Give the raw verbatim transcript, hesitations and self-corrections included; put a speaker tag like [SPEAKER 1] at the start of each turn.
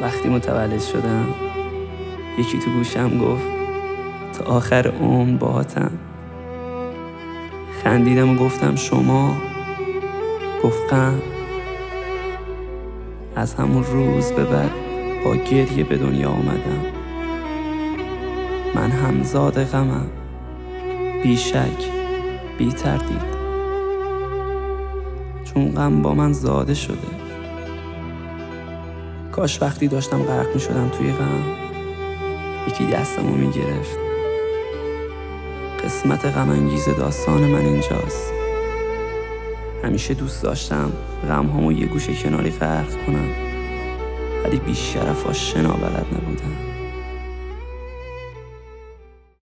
[SPEAKER 1] وقتی متولد شدم یکی تو گوشم گفت تا آخر عمر باهاتم. خندیدم و گفتم شما؟ گفت غم. از همون روز به بعد با گریه به دنیا آمدم. من همزاد غمم، بی شک بی تردید، چون غم با من زاده شده. کاش وقتی داشتم غرق می شدم توی غم یکی دستمو می گرفت. قسمت غم انگیز داستان من اینجاست. همیشه دوست داشتم غم هامو یه گوشه کناری غرق کنم، ولی بیشترف آشنا بلد نبودم.